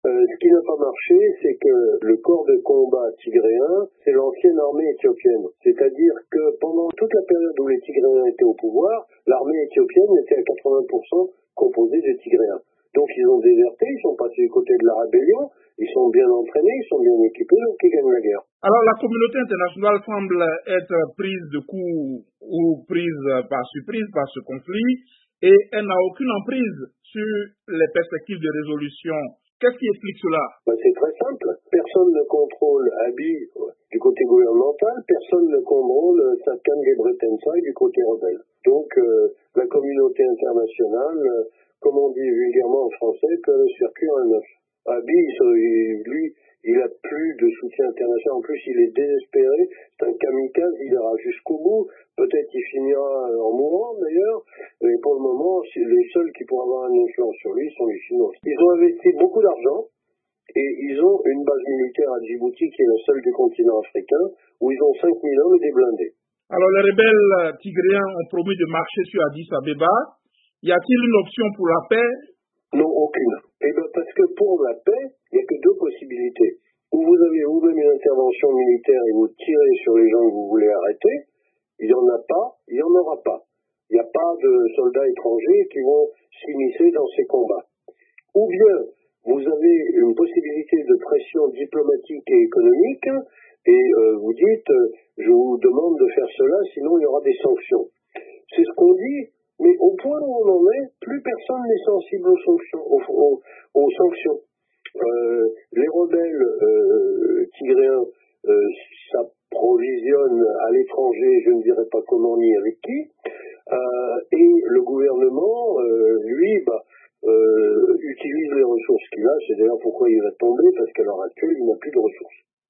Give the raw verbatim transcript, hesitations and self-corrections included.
Euh, ce qui n'a pas marché, c'est que le corps de combat tigréen, c'est l'ancienne armée éthiopienne. C'est-à-dire que pendant toute la période où les Tigréens étaient au pouvoir, l'armée éthiopienne était à quatre-vingts pour cent composée de Tigréens. Donc ils ont déserté, ils sont passés du côté de la rébellion, ils sont bien entraînés, ils sont bien équipés, donc ils gagnent la guerre. Alors la communauté internationale semble être prise de coup ou prise par surprise par ce conflit et elle n'a aucune emprise sur les perspectives de résolution. Qu'est-ce qui explique cela? Ben, c'est très simple. Personne ne contrôle Abiy du côté gouvernemental, personne ne contrôle Satkan Gebretensai du côté rebelle. Donc euh, la communauté internationale, euh, comme on dit vulgairement en français, que le circuit en neuf. Abiy, lui, il a plus de soutien international. En plus, il est désespéré. C'est un kamikaze, il ira jusqu'au bout. Peut-être qu'il finira en mourant, d'ailleurs. Mais pour le moment, les seuls qui pourront avoir une influence sur lui sont les Chinois. Ils ont investi beaucoup d'argent et ils ont une base militaire à Djibouti, qui est la seule du continent africain, où ils ont cinq mille hommes et des blindés. Alors, les rebelles tigréens ont promis de marcher sur Addis Abeba. Y a-t-il une option pour la paix? Non, aucune. Eh bien, parce que pour la paix, il n'y a que deux possibilités. Ou vous avez vous-même une intervention militaire et vous tirez sur les gens que vous voulez arrêter. Il n'y en a pas, il n'y en aura pas. Il n'y a pas de soldats étrangers qui vont s'immiscer dans ces combats. Ou bien, vous avez une possibilité de pression diplomatique et économique, et euh, vous dites, euh, je vous demande de faire cela, sinon il y aura des sanctions. C'est ce qu'on dit. Mais au point où on en est, plus personne n'est sensible aux sanctions. Aux, aux, aux sanctions. Euh, les rebelles euh, tigréens euh, s'approvisionnent à l'étranger, je ne dirais pas comment ni avec qui, euh, et le gouvernement, euh, lui, bah, euh, utilise les ressources qu'il a. C'est d'ailleurs pourquoi il va tomber, parce qu'à l'heure actuelle, il n'a plus de ressources.